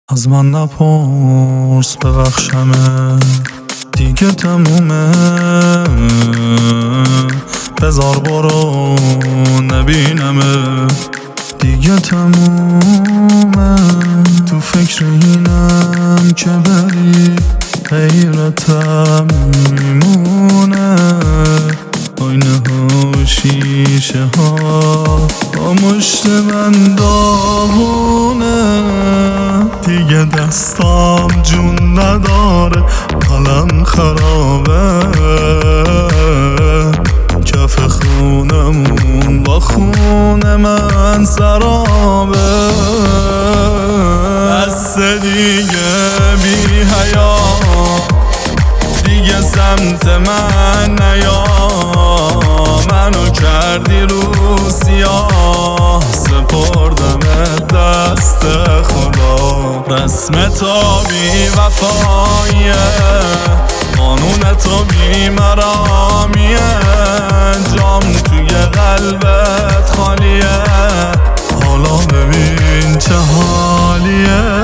از من نپرس ببخشمه، دیگه تمومه. بذار برو نبینمه، دیگه تمومه. تو فکر اینم که بری غیرتم میمونه. آینه ها و شیشه ها با مشت من داغونه. دیگه دستام جون نداره، حالم خرابه. کف خونمون با خون من سرابه. بس دیگه بی حیا، دیگه سمت من نیا. منو کردی رو سیاه، سپردم دست خدا. رسم تا بی وفاییه، قانون تو بی مرامیه. جام توی قلبت خالیه، حالا ببین چه حالیه.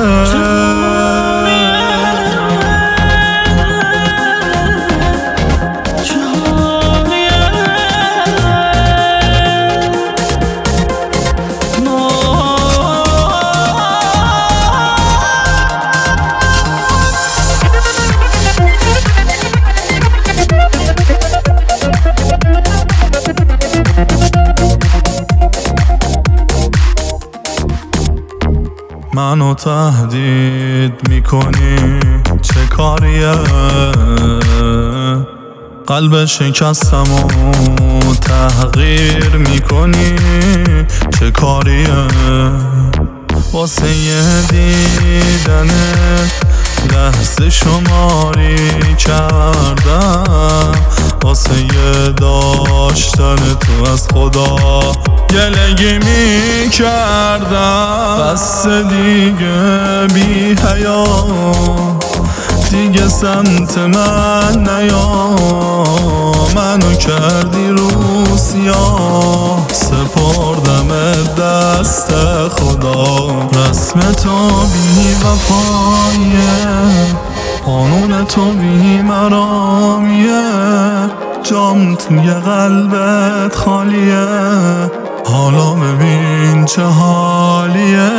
منو تهدید میکنی چه کاریه؟ قلب شکستم و تحقیر میکنی چه کاریه؟ واسه یه دیدنت لحظه شماری کردم. واسه یه داشتن تو از خدا گلگی میکردم. بس دیگه بی حیا، دیگه سمت من نیا. منو کردی رو سیاه، سپردم دست خدا. رسم تو بی وفاییه، قانون تو بی مرامیه. جام توی قلبت خالیه، حالا ببین چه حالیه.